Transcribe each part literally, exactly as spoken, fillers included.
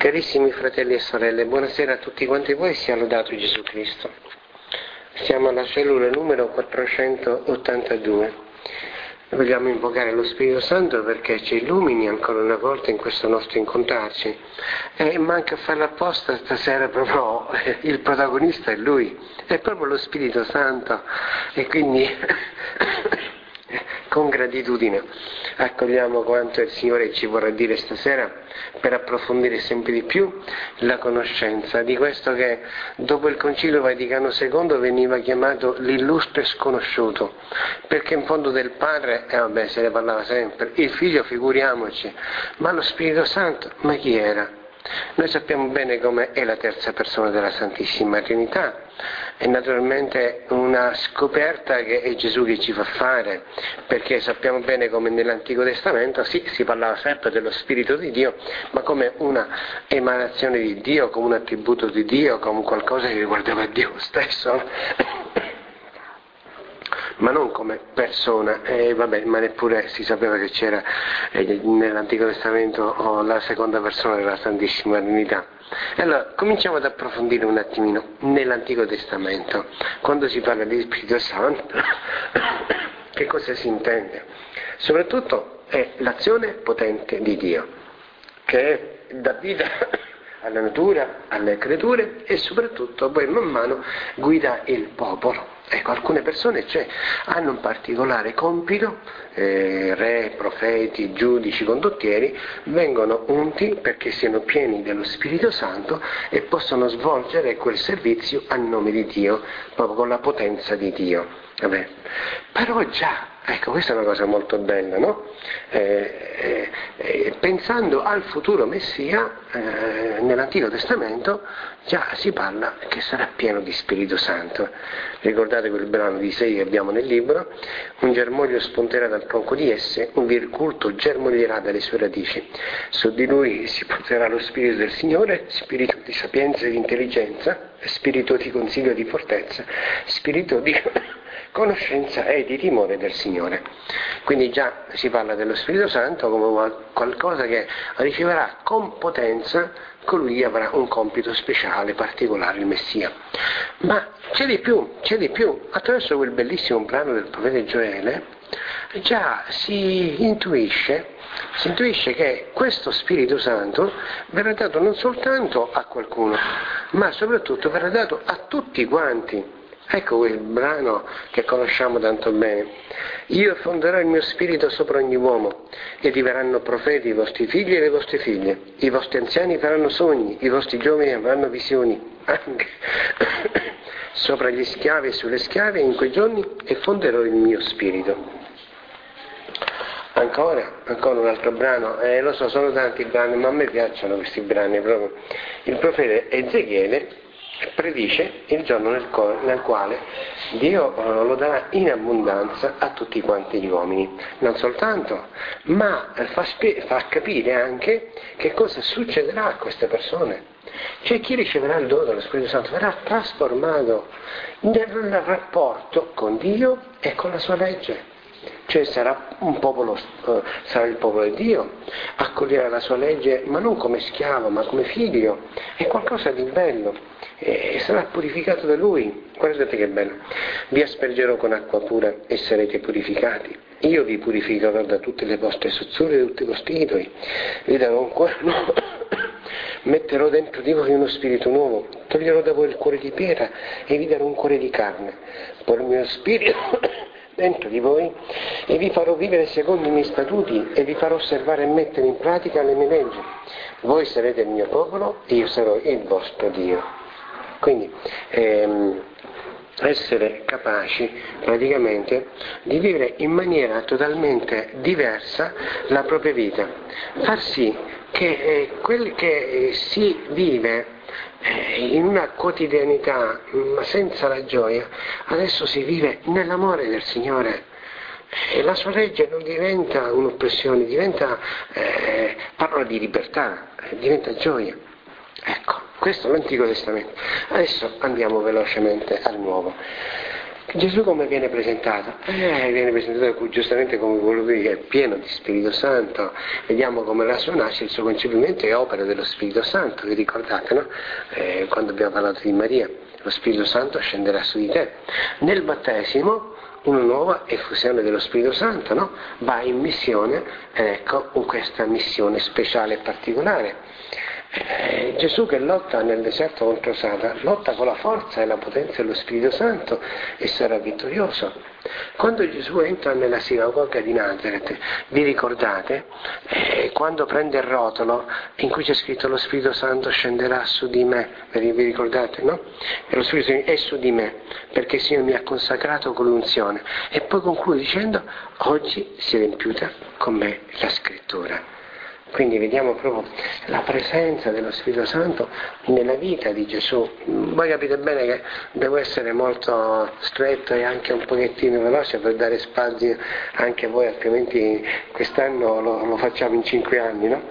Carissimi fratelli e sorelle, buonasera a tutti quanti voi, sia lodato Gesù Cristo. Siamo alla cellula numero quattrocentottantadue. Vogliamo invocare lo Spirito Santo perché ci illumini ancora una volta in questo nostro incontrarci. E manca a farlo apposta stasera, proprio il protagonista è Lui, è proprio lo Spirito Santo. E quindi con gratitudine accogliamo quanto il Signore ci vorrà dire stasera per approfondire sempre di più la conoscenza di questo che dopo il Concilio Vaticano secondo veniva chiamato l'illustre sconosciuto, perché in fondo del Padre, eh vabbè, se ne parlava sempre, il Figlio figuriamoci, ma lo Spirito Santo, ma chi era? Noi sappiamo bene come è la terza persona della Santissima Trinità, è naturalmente una scoperta che è Gesù che ci fa fare, perché sappiamo bene come nell'Antico Testamento sì, si parlava sempre dello Spirito di Dio, ma come una emanazione di Dio, come un attributo di Dio, come qualcosa che riguardava Dio stesso, ma non come persona, e vabbè, ma neppure si sapeva che c'era eh, nell'Antico Testamento oh, la seconda persona della Santissima Trinità. Allora, cominciamo ad approfondire un attimino nell'Antico Testamento, quando si parla di Spirito Santo, che cosa si intende? Soprattutto è l'azione potente di Dio, che dà vita alla natura, alle creature e soprattutto poi man mano guida il popolo. Ecco, alcune persone cioè, hanno un particolare compito, eh, re, profeti, giudici, condottieri, vengono unti perché siano pieni dello Spirito Santo e possono svolgere quel servizio a nome di Dio, proprio con la potenza di Dio. Vabbè. Però già, ecco, questa è una cosa molto bella, no? Eh, eh, eh, pensando al futuro Messia, eh, nell'Antico Testamento già si parla che sarà pieno di Spirito Santo. Ricordate quel brano di Isaia che abbiamo nel libro? Un germoglio spunterà dal tronco di esse, un vir culto germoglierà dalle sue radici. Su di lui si porterà lo Spirito del Signore, spirito di sapienza e di intelligenza, spirito di consiglio e di fortezza, spirito di conoscenza e di timore del Signore. Quindi già si parla dello Spirito Santo come qualcosa che riceverà con potenza colui che avrà un compito speciale, particolare, il Messia. Ma c'è di più, c'è di più. Attraverso quel bellissimo brano del profeta Gioele già si intuisce, si intuisce che questo Spirito Santo verrà dato non soltanto a qualcuno, ma soprattutto verrà dato a tutti quanti. Ecco quel brano che conosciamo tanto bene. Io fonderò il mio spirito sopra ogni uomo e diverranno profeti i vostri figli e le vostre figlie. I vostri anziani faranno sogni, i vostri giovani avranno visioni. Anche sopra gli schiavi e sulle schiave in quei giorni e fonderò il mio spirito. Ancora, ancora un altro brano, eh, lo so, sono tanti brani, ma a me piacciono questi brani proprio. Il profeta Ezechiele predice il giorno nel, co- nel quale Dio eh, lo darà in abbondanza a tutti quanti gli uomini, non soltanto, ma fa, spe- fa capire anche che cosa succederà a queste persone. Cioè chi riceverà il dono dello Spirito Santo verrà trasformato nel rapporto con Dio e con la sua legge. Cioè sarà un popolo, eh, sarà il popolo di Dio, accoglierà la sua legge ma non come schiavo ma come figlio, è qualcosa di bello. E sarà purificato da Lui. Guardate che bello. Vi aspergerò con acqua pura e sarete purificati. Io vi purificherò da tutte le vostre sozzure e da tutti i vostri idoli. Vi darò un cuore nuovo. Metterò dentro di voi uno spirito nuovo. Toglierò da voi il cuore di pietra e vi darò un cuore di carne. Porrò il mio spirito dentro di voi e vi farò vivere secondo i miei statuti e vi farò osservare e mettere in pratica le mie leggi. Voi sarete il mio popolo e io sarò il vostro Dio. Quindi ehm, essere capaci praticamente di vivere in maniera totalmente diversa la propria vita, far sì che eh, quel che eh, si vive eh, in una quotidianità ma senza la gioia, adesso si vive nell'amore del Signore. E la sua legge non diventa un'oppressione, diventa eh, parola di libertà, eh, diventa gioia. Ecco, questo è l'Antico Testamento. Adesso andiamo velocemente al Nuovo. Gesù come viene presentato? Eh, viene presentato giustamente come quello che è pieno di Spirito Santo. Vediamo come la sua nascita, il suo concepimento è opera dello Spirito Santo, vi ricordate, no? Eh, quando abbiamo parlato di Maria, lo Spirito Santo scenderà su di te. Nel battesimo, una nuova effusione dello Spirito Santo, no? Va in missione, ed ecco, in questa missione speciale e particolare. Eh, Gesù che lotta nel deserto contro Satana, lotta con la forza e la potenza dello Spirito Santo e sarà vittorioso. Quando Gesù entra nella sinagoga di Nazareth, vi ricordate, eh, quando prende il rotolo in cui c'è scritto lo Spirito Santo scenderà su di me, vi ricordate, no? E lo Spirito Santo è su di me, perché il Signore mi ha consacrato con l'unzione. E poi conclude dicendo, oggi si è adempiuta con me la Scrittura. Quindi vediamo proprio la presenza dello Spirito Santo nella vita di Gesù. Voi capite bene che devo essere molto stretto e anche un pochettino veloce per dare spazio anche a voi, altrimenti quest'anno lo, lo facciamo in cinque anni, no?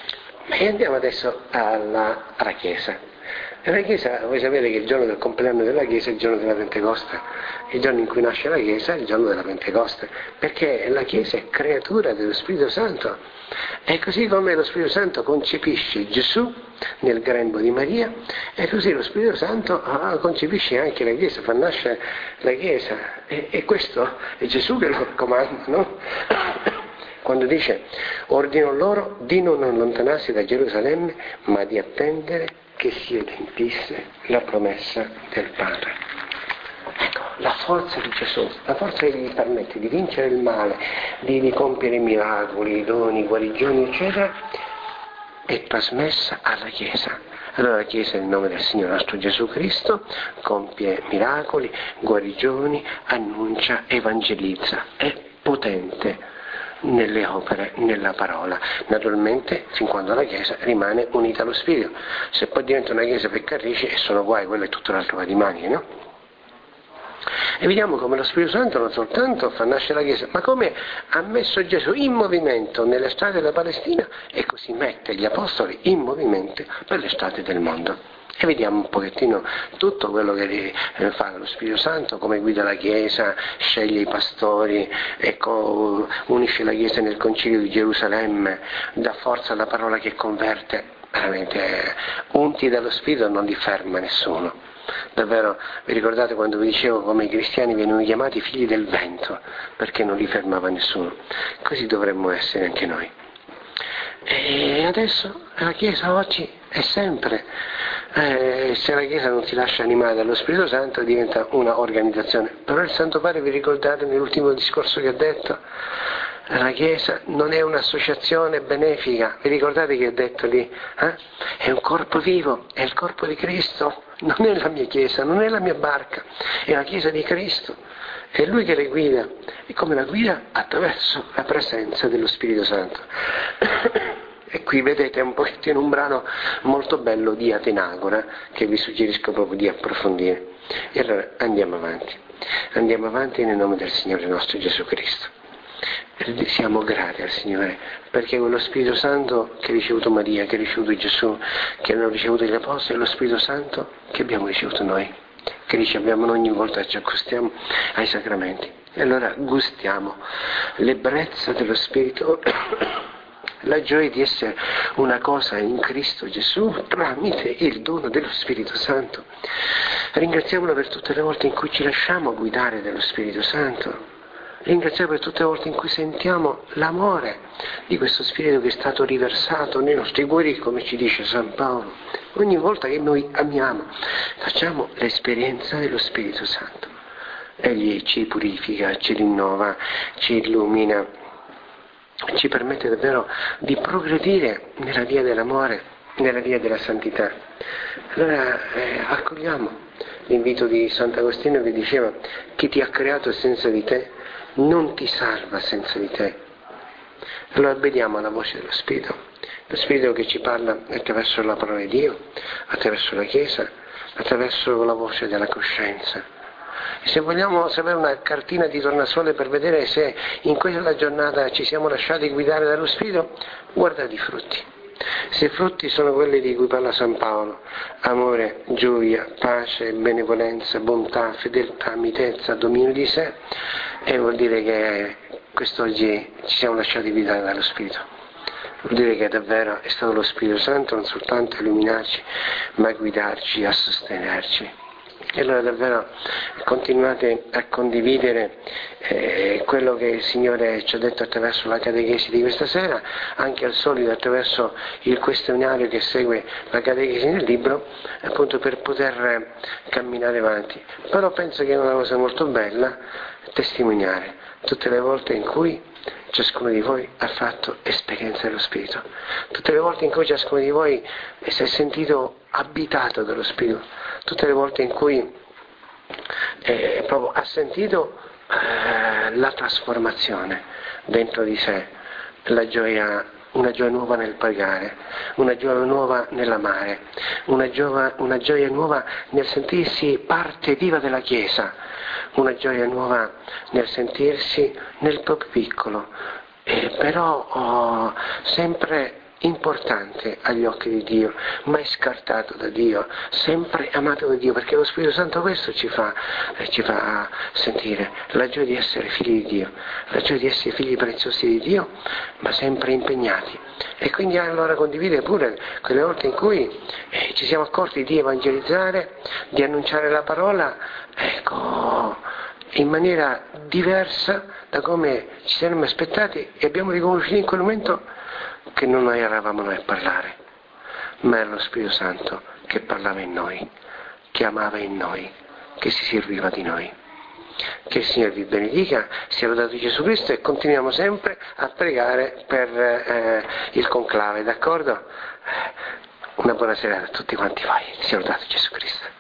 E andiamo adesso alla, alla Chiesa. La Chiesa, voi sapete che il giorno del compleanno della Chiesa è il giorno della Pentecoste, il giorno in cui nasce la Chiesa è il giorno della Pentecoste, perché la Chiesa è creatura dello Spirito Santo. E così come lo Spirito Santo concepisce Gesù nel grembo di Maria, e così lo Spirito Santo ah, concepisce anche la Chiesa, fa nascere la Chiesa. E, e questo è Gesù che lo comanda, no? Quando dice, ordino loro di non allontanarsi da Gerusalemme, ma di attendere che si adempisse la promessa del Padre. Ecco, la forza di Gesù, la forza che gli permette di vincere il male, di, di compiere miracoli, doni, guarigioni, eccetera, è trasmessa alla Chiesa. Allora la Chiesa, nel nome del Signore nostro Gesù Cristo, compie miracoli, guarigioni, annuncia, evangelizza, è potente nelle opere, nella parola, naturalmente fin quando la Chiesa rimane unita allo Spirito. Se poi diventa una Chiesa peccatrice e sono guai, quello è tutto un altro paio di maniche, no? E vediamo come lo Spirito Santo non soltanto fa nascere la Chiesa, ma come ha messo Gesù in movimento nelle strade della Palestina e così mette gli Apostoli in movimento per le strade del mondo. E vediamo un pochettino tutto quello che fa lo Spirito Santo, come guida la Chiesa, sceglie i pastori, ecco, unisce la Chiesa nel Concilio di Gerusalemme, dà forza alla parola che converte, veramente unti dallo Spirito non li ferma nessuno. Davvero, vi ricordate quando vi dicevo come i cristiani venivano chiamati figli del vento, perché non li fermava nessuno? Così dovremmo essere anche noi. E adesso la Chiesa oggi è sempre, eh, se la Chiesa non si lascia animare dallo Spirito Santo diventa una organizzazione. Però il Santo Padre, vi ricordate nell'ultimo discorso che ha detto, la Chiesa non è un'associazione benefica, vi ricordate che ha detto lì? Eh? È un corpo vivo, è il corpo di Cristo, non è la mia Chiesa, non è la mia barca, è la Chiesa di Cristo, è Lui che le guida, e come la guida? Attraverso la presenza dello Spirito Santo. E qui vedete un pochettino un brano molto bello di Atenagora che vi suggerisco proprio di approfondire. E allora andiamo avanti, andiamo avanti nel nome del Signore nostro Gesù Cristo. E siamo grati al Signore perché quello Spirito Santo che ha ricevuto Maria, che ha ricevuto Gesù, che hanno ricevuto gli Apostoli, è lo Spirito Santo che abbiamo ricevuto noi, che riceviamo ogni volta che ci accostiamo ai sacramenti. E allora gustiamo l'ebbrezza dello Spirito, la gioia di essere una cosa in Cristo Gesù tramite il dono dello Spirito Santo. Ringraziamolo per tutte le volte in cui ci lasciamo guidare dallo Spirito Santo. Ringraziamo per tutte le volte in cui sentiamo l'amore di questo Spirito che è stato riversato nei nostri cuori, come ci dice San Paolo. Ogni volta che noi amiamo, facciamo l'esperienza dello Spirito Santo. Egli ci purifica, ci rinnova, ci illumina, ci permette davvero di progredire nella via dell'amore, nella via della santità. Allora eh, accogliamo l'invito di Sant'Agostino che diceva: chi ti ha creato senza di te non ti salva senza di te. Allora obbediamo alla voce dello Spirito, lo Spirito che ci parla attraverso la parola di Dio, attraverso la Chiesa, attraverso la voce della coscienza. E se vogliamo sapere una cartina di tornasole per vedere se in quella giornata ci siamo lasciati guidare dallo Spirito, guardate i frutti. Se i frutti sono quelli di cui parla San Paolo, amore, gioia, pace, benevolenza, bontà, fedeltà, mitezza, dominio di sé, e vuol dire che quest'oggi ci siamo lasciati guidare dallo Spirito. Vuol dire che davvero è stato lo Spirito Santo non soltanto a illuminarci, ma a guidarci, a sostenerci. E allora davvero continuate a condividere eh, quello che il Signore ci ha detto attraverso la catechesi di questa sera, anche al solito attraverso il questionario che segue la catechesi nel libro, appunto per poter camminare avanti. Però penso che è una cosa molto bella testimoniare tutte le volte in cui ciascuno di voi ha fatto esperienza dello Spirito, tutte le volte in cui ciascuno di voi si è sentito abitato dallo Spirito, tutte le volte in cui eh, proprio ha sentito eh, la trasformazione dentro di sé, la gioia, una gioia nuova nel pregare, una gioia nuova nell'amare, una gioia, una gioia nuova nel sentirsi parte viva della Chiesa, una gioia nuova nel sentirsi nel proprio piccolo, eh, però oh, sempre importante agli occhi di Dio, mai scartato da Dio, sempre amato da Dio, perché lo Spirito Santo questo ci fa, eh, ci fa sentire la gioia di essere figli di Dio, la gioia di essere figli preziosi di Dio, ma sempre impegnati. E quindi allora condivide pure quelle volte in cui eh, ci siamo accorti di evangelizzare, di annunciare la parola, ecco, in maniera diversa da come ci siamo aspettati, e abbiamo riconosciuto in quel momento che non noi eravamo noi a parlare, ma era lo Spirito Santo che parlava in noi, che amava in noi, che si serviva di noi. Che il Signore vi benedica, sia lodato Gesù Cristo, e continuiamo sempre a pregare per eh, il conclave, d'accordo? Una buona serata a tutti quanti voi, sia lodato Gesù Cristo.